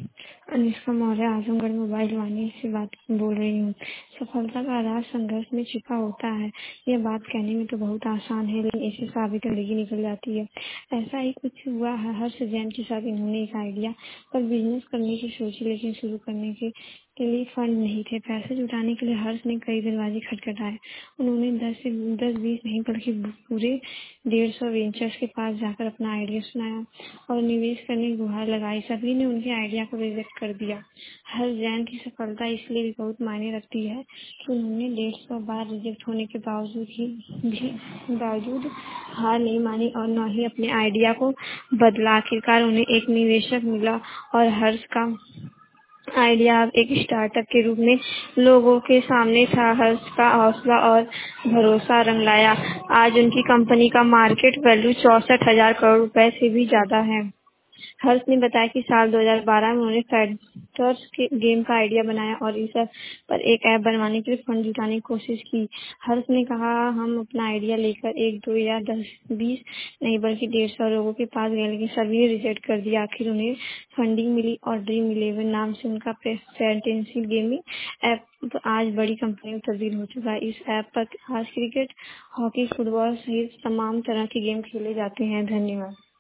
Anushka Maurya, Azamgarh mobile Vani से बात बोल रही हूँ। सफलता का राज संघर्ष में छिपा होता है। यह बात कहने में तो बहुत आसान है, लेकिन इसे साबित करने की निकल जाती है। ऐसा ही कुछ हुआ है हर्ष जैन के साथ। इन्होंने एक आइडिया पर बिजनेस करने की सोची, लेकिन शुरू करने के लिए फंड नहीं थे। पैसे जुटाने के लिए हर्ष ने कई दरवाजे खटखटाए। उन्होंने 10-20 नहीं बल्कि पूरे 150 वेंचर्स के पास जाकर अपना आइडिया सुनाया और निवेश करने की गुहार लगाई। सभी ने उनके आइडिया को रिजेक्ट कर दिया। हर्ष जैन की सफलता इसलिए भी बहुत मायने रखती है कि उन्होंने 150 बार रिजेक्ट होने के बावजूद हार नहीं मानी और न ही अपने आइडिया को बदला। आखिरकार उन्हें एक निवेशक मिला और हर्ष का आइडिया अब एक स्टार्टअप के रूप में लोगों के सामने था। हर्ष का हौसला और भरोसा रंग लाया। आज उनकी कंपनी का मार्केट वैल्यू 64,000 करोड़ रुपए से भी ज्यादा है। हर्ष ने बताया कि साल 2012 में उन्होंने फाइटर्स के गेम का आइडिया बनाया और इस पर एक ऐप बनवाने के लिए फंड जुटाने की कोशिश की। हर्ष ने कहा, हम अपना आइडिया लेकर 1-2 या 10-20 नहीं बल्कि 150 लोगों के पास गए, लेकिन सभी ने रिजेक्ट कर दिया। आखिर उन्हें फंडिंग मिली और ड्रीम 11 नाम से उनका फैंटेसी गेमिंग ऐप आज बड़ी कंपनी में तब्दील हो चुका है। इस ऐप पर आज क्रिकेट, हॉकी, फुटबॉल सहित तमाम तरह के गेम खेले जाते हैं। धन्यवाद।